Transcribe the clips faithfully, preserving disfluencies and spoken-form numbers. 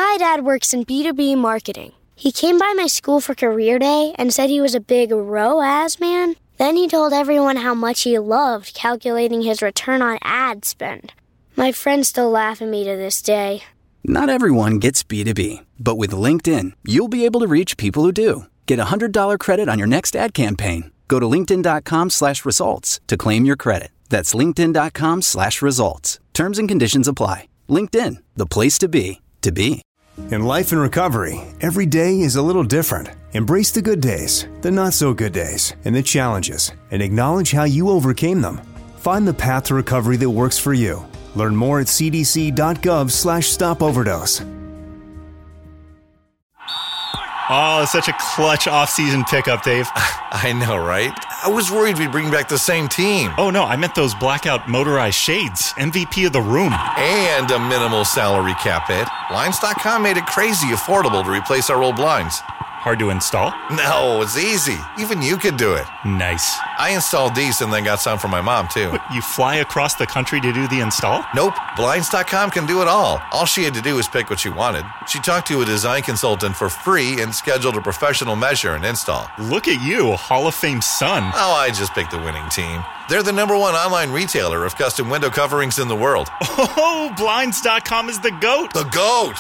My dad works in B two B marketing. He came by my school for career day and said he was a big R O A S man. Then he told everyone how much he loved calculating his return on ad spend. My friends still laugh at me to this day. Not everyone gets B two B, but with LinkedIn, you'll be able to reach people who do. Get a one hundred dollars credit on your next ad campaign. Go to linkedin.com slash results to claim your credit. That's linkedin.com slash results. Terms and conditions apply. LinkedIn, the place to be, to be. In life and recovery, every day is a little different. Embrace the good days, the not so good days, and the challenges, and acknowledge how you overcame them. Find the path to recovery that works for you. Learn more at cdc.gov slash stop overdose. Oh, such a clutch off-season pickup, Dave. I know, right? I was worried we'd bring back the same team. Oh, no, I meant those blackout motorized shades. M V P of the room. And a minimal salary cap hit. Blinds dot com made it crazy affordable to replace our old blinds. Hard to install? No, it's easy. Even you could do it. Nice. I installed these and then got some for my mom, too. You fly across the country to do the install? Nope. Blinds dot com can do it all. All she had to do was pick what she wanted. She talked to a design consultant for free and scheduled a professional measure and install. Look at you, a Hall of Fame son. Oh, I just picked the winning team. They're the number one online retailer of custom window coverings in the world. Oh, Blinds dot com is the GOAT. The GOAT!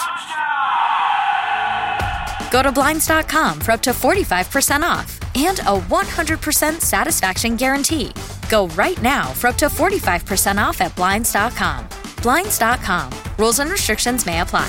Go to Blinds dot com for up to forty-five percent off and a one hundred percent satisfaction guarantee. Go right now for up to forty-five percent off at Blinds dot com. Blinds dot com. Rules and restrictions may apply.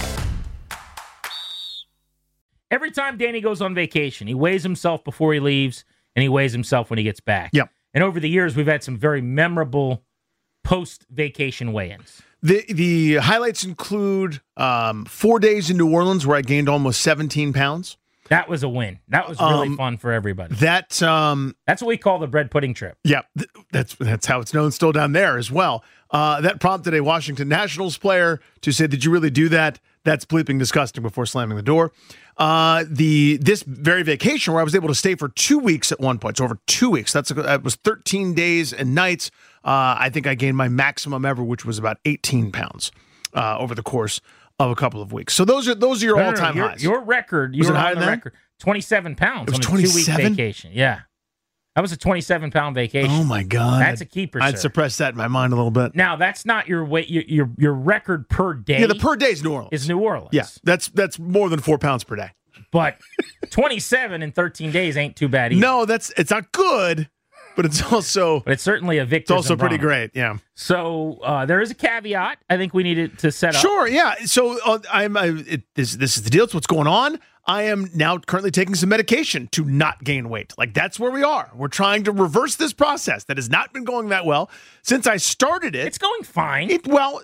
Every time Danny goes on vacation, he weighs himself before he leaves, and he weighs himself when he gets back. Yep. And over the years, we've had some very memorable post-vacation weigh-ins. The the highlights include um, four days in New Orleans where I gained almost seventeen pounds. That was a win. That was really Um, fun for everybody. That um, That's what we call the bread pudding trip. yeah, th- that's that's how it's known still down there as well. Uh, that prompted a Washington Nationals player to say, "Did you really do that? That's bleeping disgusting," before slamming the door. Uh, the this very vacation where I was able to stay for two weeks at one point, so over two weeks. That's a, that was thirteen days and nights. Uh, I think I gained my maximum ever, which was about eighteen pounds uh, over the course of a couple of weeks. So those are those are your No, no, all time no, your, highs. Your record, you Was it were higher on the than that? record, twenty-seven pounds It was on a twenty-seven? two-week vacation. Yeah. That was a twenty-seven pound vacation. Oh my God, That's a keeper, I'd sir. suppress that in my mind a little bit. Now, that's not your weight. Your, your your record per day. Yeah, the per day is New Orleans. is New Orleans. Yeah, that's that's more than four pounds per day. But twenty-seven in thirteen days ain't too bad either. No, that's it's not good, but it's also But it's certainly a victory. it's also pretty great. Yeah. So uh, there is a caveat I think we needed to set up. Sure. Yeah. So uh, I'm. I, it, this this is the deal. It's what's going on. I am now currently taking some medication to not gain weight. Like that's where we are. We're trying to reverse this process that has not been going that well since I started it. It's going fine. It well,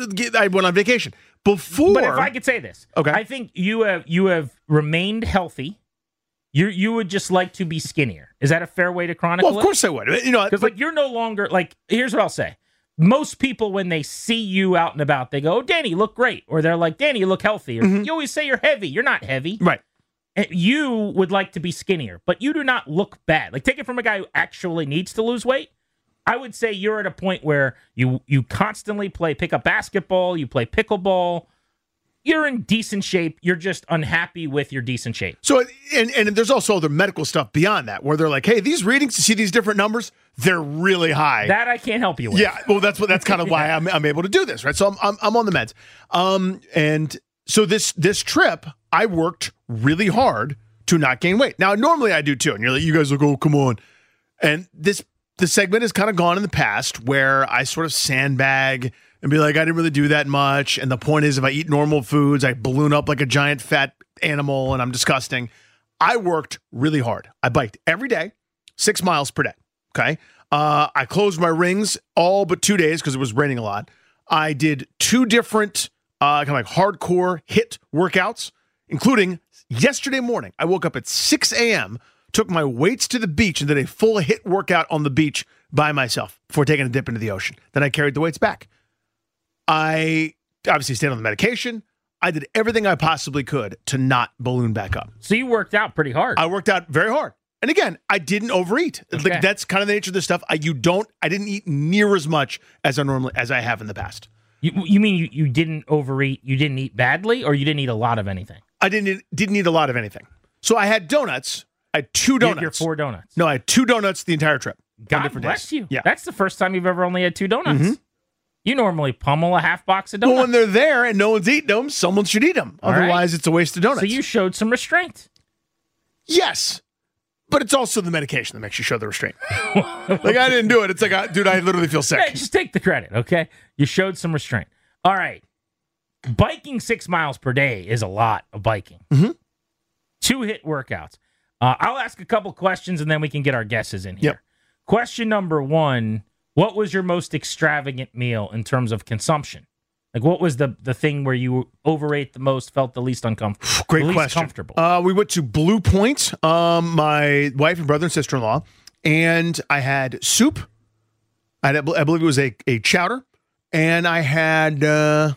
I went on vacation before. But if I could say this, Okay. I think you have you have remained healthy. You you would just like to be skinnier. Is that a fair way to chronicle well, it? of course I would. You know, Because but- like you're no longer like. Here's what I'll say. Most people, when they see you out and about, they go, "Oh, Danny, you look great," or they're like, "Danny, you look healthy." Or, Mhm. you always say you're heavy. You're not heavy. right. And you would like to be skinnier, but you do not look bad. Like, take it from a guy who actually needs to lose weight. I would say you're at a point where you you constantly play pickup basketball, you play pickleball. You're in decent shape. You're just unhappy with your decent shape. So, and, and there's also other medical stuff beyond that where they're like, hey, these readings, to see these different numbers, they're really high. That I can't help you with. Yeah, well, that's what that's kind of why I'm, I'm able to do this, right? So I'm, I'm I'm on the meds, um, and so this this trip I worked really hard to not gain weight. Now normally I do too, and you're like, you guys will go, come on, and this the segment has kind of gone in the past where I sort of sandbag and be like, I didn't really do that much, and the point is, if I eat normal foods, I balloon up like a giant fat animal, and I'm disgusting. I worked really hard. I biked every day, six miles per day. Okay. Uh, I closed my rings all but two days because it was raining a lot. I did two different uh, kind of like hardcore hit workouts, including yesterday morning. I woke up at six a.m., took my weights to the beach, and did a full hit workout on the beach by myself before taking a dip into the ocean. Then I carried the weights back. I obviously stayed on the medication. I did everything I possibly could to not balloon back up. So you worked out pretty hard. I worked out very hard. And again, I didn't overeat. Okay. Like that's kind of the nature of this stuff. I you don't I didn't eat near as much as I normally as I have in the past. You, you mean you, you didn't overeat, you didn't eat badly, or you didn't eat a lot of anything? I didn't eat, didn't eat a lot of anything. So I had donuts. I had two donuts. You had your four donuts. No, I had two donuts the entire trip. God bless days. you. Yeah. That's the first time you've ever only had two donuts. Mm-hmm. You normally pummel a half box of donuts. Well, when they're there and no one's eating them, someone should eat them. All Otherwise, right. it's a waste of donuts. So you showed some restraint. Yes. But it's also the medication that makes you show the restraint. Like, I didn't do it. It's like, I, dude, I literally feel sick. Hey, just take the credit, okay? You showed some restraint. All right. Biking six miles per day is a lot of biking. Mm-hmm. Two hit workouts. Uh, I'll ask a couple questions, and then we can get our guesses in here. Yep. Question number one, what was your most extravagant meal in terms of consumption? Like, what was the, the thing where you overate the most, felt the least uncomfortable? Great the least question. comfortable? Uh, we went to Blue Point, um, my wife and brother and sister-in-law, and I had soup. I, had, I believe it was a, a chowder, and I had uh,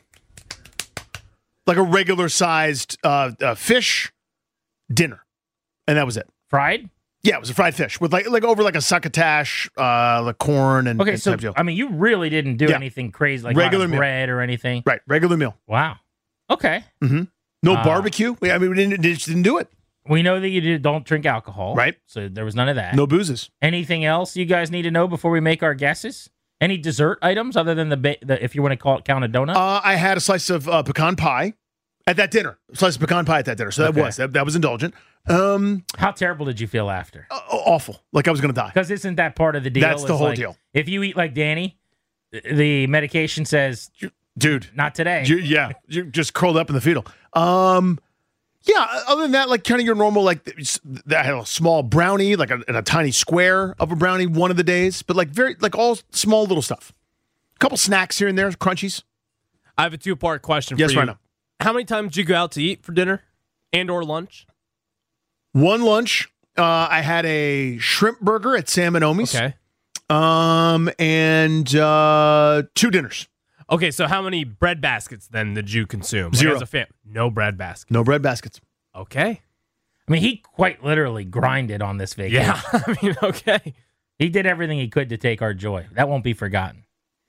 like a regular-sized uh, uh, fish dinner, and that was it. Fried? Yeah, it was a fried fish with like like over like a succotash, uh, the corn and Okay, and so, type deal. I mean, you really didn't do Yeah. anything crazy, like Regular a lot of meal. bread or anything. Right, regular meal. Wow. Okay. Mm-hmm. No Uh, barbecue. We, I mean, we didn't just didn't do it. We know that you did, don't drink alcohol. Right. So there was none of that. No boozes. Anything else you guys need to know before we make our guesses? Any dessert items other than the, ba- the if you want to call it count a donut? Uh, I had a slice of uh, pecan pie at that dinner. A slice of pecan pie at that dinner. So that Okay. was that, that was indulgent. Um, How terrible did you feel after? uh, awful. Like I was gonna die. Because isn't that part of the deal? That's the It's whole like, deal. If you eat like Danny, th- the medication says, Dude. not today. You, yeah, you're just curled up in the fetal. Um, yeah. Other than that, like kind of your normal, like I had a small brownie, like a, and a tiny square of a brownie one of the days, but like very like all small little stuff. A couple snacks here and there, crunchies. I have a two-part question Yes, for you. right now. How many times did you go out to eat for dinner and or lunch? One lunch. Uh, I had a shrimp burger at Sam and Omi's. Okay. Um, and uh, two dinners. Okay, so how many bread baskets then did you consume? Zero. Like, as a fam- no bread basket. No bread baskets. Okay. I mean, he quite literally grinded on this vacation. Yeah. I mean, okay. He did everything he could to take our joy. That won't be forgotten.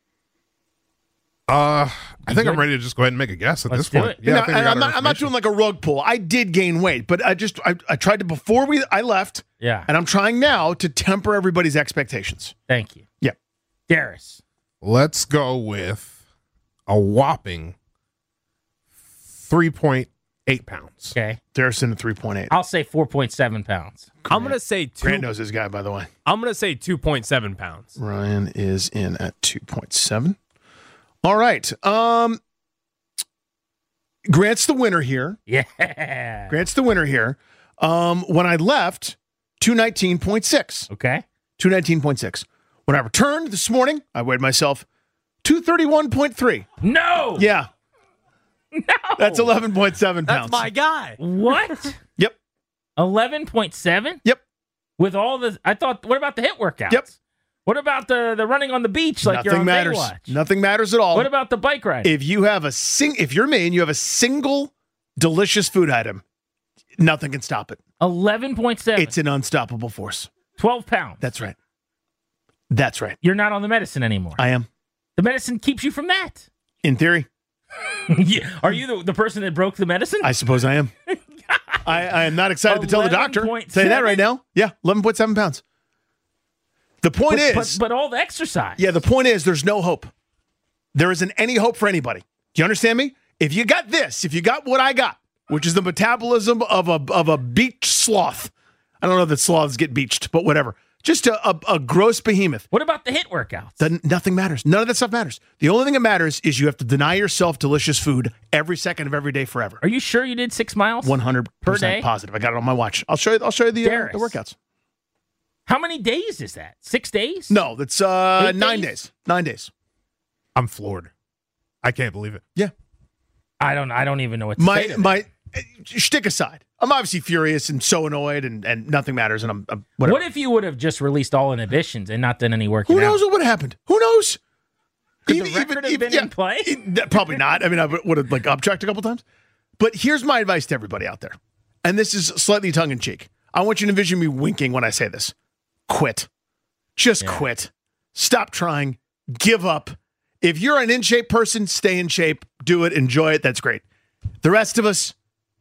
Uh, I think good? I'm ready to just go ahead and make a guess at Let's this do point. it. Yeah, I No, think I and got I'm our not, I'm not information. doing like a rug pull. I did gain weight, but I just I, I tried to before we I left, Yeah. and I'm trying now to temper everybody's expectations. Thank you. Yeah. Darius. Let's go with a whopping three point eight pounds. Okay. Darrison at three point eight. I'll say four point seven pounds. I'm going to say two. Grant knows this guy, by the way. I'm going to say two point seven pounds. Ryan is in at two point seven. All right. Um, Grant's the winner here. Yeah. Grant's the winner here. Um, when I left, two nineteen point six. Okay. two nineteen point six. When I returned this morning, I weighed myself two thirty-one point three. No. Yeah. No. That's eleven point seven pounds. That's my guy. What? Yep. eleven point seven? Yep. With all the, I thought, what about the hit workouts? Yep. What about the, the running on the beach like you're Nothing on matters. Baywatch? Nothing matters at all. What about the bike ride? if you have a sing if you're me and you have a single delicious food item, nothing can stop it. eleven point seven. It's an unstoppable force. twelve pounds. That's right. That's right. You're not on the medicine anymore. I am. The medicine keeps you from that. In theory, Yeah. Are you the, the person that broke the medicine? I suppose I am. I, I am not excited to tell the doctor. eleven point Say that seven? right now. Yeah, eleven point seven pounds. The point but, is, but, but all the exercise. yeah, the point is there's no hope. There isn't any hope for anybody. Do you understand me? If you got this, if you got what I got, which is the metabolism of a of a beach sloth. I don't know that sloths get beached, but whatever. Just a, a, a gross behemoth. What about the hit workouts? Then nothing matters. None of that stuff matters. The only thing that matters is you have to deny yourself delicious food every second of every day forever. Are you sure you did six miles? one hundred Per percent day? positive. I got it on my watch. I'll show you. I'll show you the, uh, Darius. the workouts. How many days is that? Six days? No, that's uh, Eight nine days? days? Nine days. I'm floored. I can't believe it. Yeah. I don't. I don't even know what to say. My to that. my uh, shtick aside, I'm obviously furious and so annoyed, and, and nothing matters, and I'm, I'm whatever. What if you would have just released all inhibitions and not done any working Who out? knows what would have happened? Who knows? Could the record have been in play? it- probably not. I mean, I would have like objected a couple times. But here's my advice to everybody out there, and this is slightly tongue in cheek. I want you to envision me winking when I say this. Quit. Just Yeah. quit. Stop trying. Give up. If you're an in shape person, stay in shape, do it, enjoy it. That's great. The rest of us,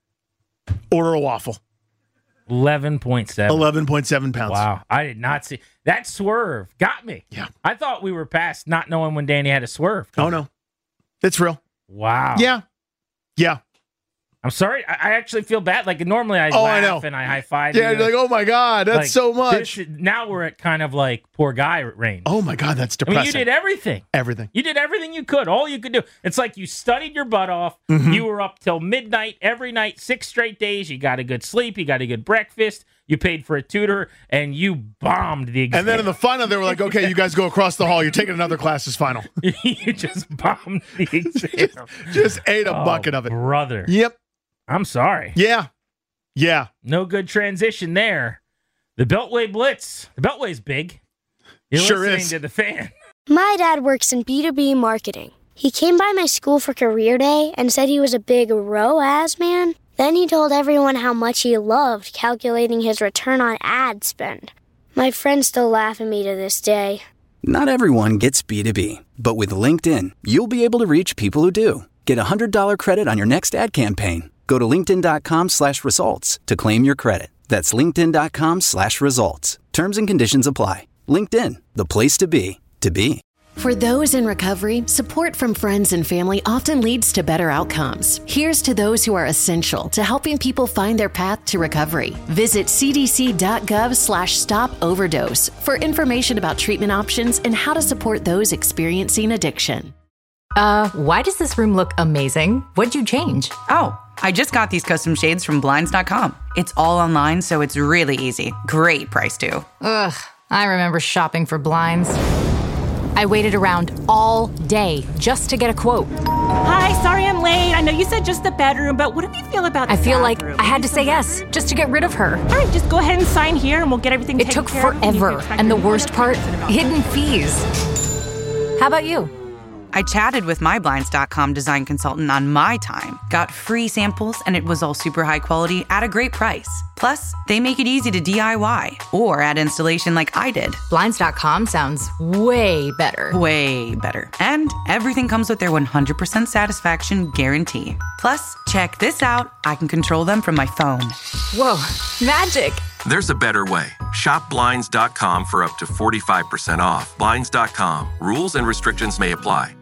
order a waffle. eleven point seven. eleven point seven pounds. Wow. I did not see that swerve. Got me. Yeah. I thought we were past not knowing when Danny had a swerve. Oh, no. It's real. Wow. Yeah. Yeah. I'm sorry. I, I actually feel bad. Like normally I oh, laugh I know. and I high five. Yeah, you're like, oh my God, that's like, so much. This, now we're at kind of like poor guy range. Oh my God, that's depressing. I mean, you did everything. Everything. You did everything you could. All you could do. It's like you studied your butt off. Mm-hmm. You were up till midnight every night, six straight days. You got a good sleep. You got a good breakfast. You paid for a tutor, and you bombed the exam. And then in the final, they were like, okay, you guys go across the hall. You're taking another class's final. You just bombed the exam. just, just ate a oh, bucket of it. Brother. Yep. I'm sorry. Yeah. Yeah. No good transition there. The Beltway Blitz. The Beltway's big. You're sure listening is. to the Fan. My dad works in B two B marketing. He came by my school for career day and said he was a big R O A S man. Then he told everyone how much he loved calculating his return on ad spend. My friends still laugh at me to this day. Not everyone gets B two B, but with LinkedIn, you'll be able to reach people who do. Get a one hundred dollars credit on your next ad campaign. Go to linkedin.com slash results to claim your credit. That's linkedin.com slash results. Terms and conditions apply. LinkedIn, the place to be, to be. For those in recovery, support from friends and family often leads to better outcomes. Here's to those who are essential to helping people find their path to recovery. Visit cdc.gov slash stop overdose for information about treatment options and how to support those experiencing addiction. Uh, why does this room look amazing? What'd you change? Oh, I just got these custom shades from Blinds dot com. It's all online, so it's really easy. Great price, too. Ugh, I remember shopping for blinds. I waited around all day just to get a quote. Hi, sorry I'm late. I know you said just the bedroom, but what do you feel about the I feel bathroom? like I had to say yes just to get rid of her. All right, just go ahead and sign here and we'll get everything It taken took care of. forever, and the worst part, hidden fees. How about you? I chatted with my Blinds dot com design consultant on my time, got free samples, and it was all super high quality at a great price. Plus, they make it easy to D I Y or add installation like I did. Blinds dot com sounds way better. Way better. And everything comes with their one hundred percent satisfaction guarantee. Plus, check this out. I can control them from my phone. Whoa, magic. There's a better way. Shop Blinds dot com for up to forty-five percent off. Blinds dot com. Rules and restrictions may apply.